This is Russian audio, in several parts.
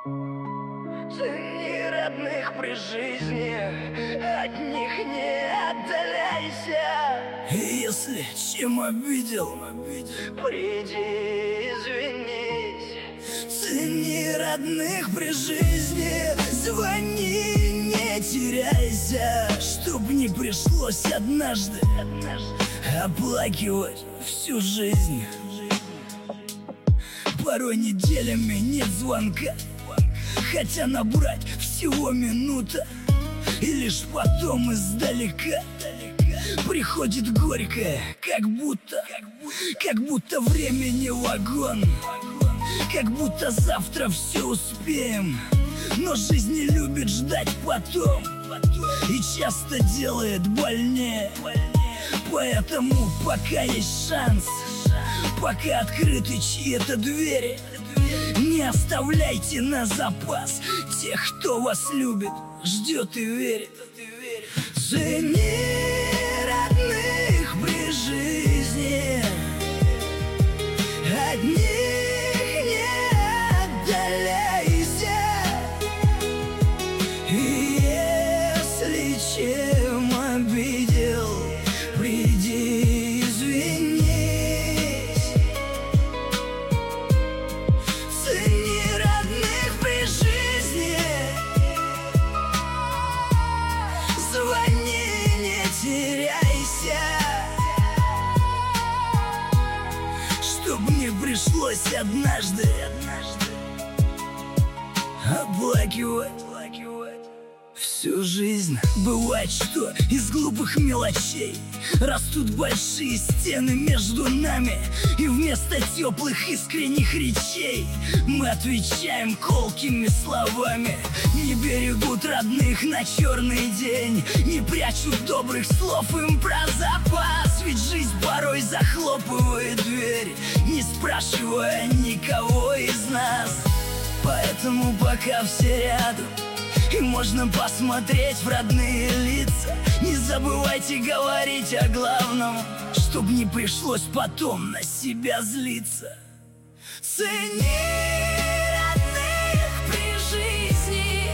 Цени родных при жизни, от них не отдаляйся. Если чем обидел, приди извинись. Цени родных при жизни, звони, не теряйся, чтоб не пришлось однажды оплакивать всю жизнь. Порой неделями нет звонка, хотя набрать всего минута, и лишь потом издалека приходит горькое, как будто времени вагон, как будто завтра все успеем. Но жизнь не любит ждать потом и часто делает больнее. Поэтому пока есть шанс, пока открыты чьи-то двери, не оставляйте на запас тех, кто вас любит, ждет и верит. Цени родных при жизни, от них не отдаляйся. И если чем обидел, приди извинись. Цени родных при жизни, звони, не теряйся, чтоб не пришлось однажды оплакивать всю жизнь. Бывает, что из глупых мелочей растут большие стены между нами, и вместо теплых искренних речей мы отвечаем колкими словами. Не берегут родных на черный день, не прячут добрых слов им про запас. Ведь жизнь порой захлопывает дверь, не спрашивая никого из нас. Поэтому пока все рядом и можно посмотреть в родные лица, не забывайте говорить о главном, чтоб не пришлось потом на себя злиться. Цени родных при жизни,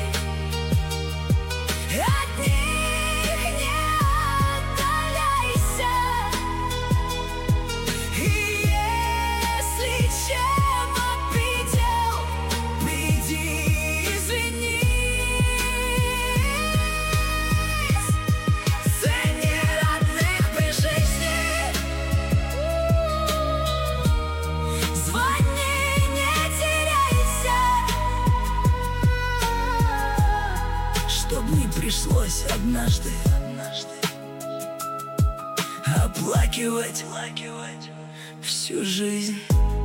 от них не отдаляйся. И если чем обидел, приди извинись. Цени родных при жизни, звони, не теряйся, чтоб не пришлось однажды оплакивать всю жизнь.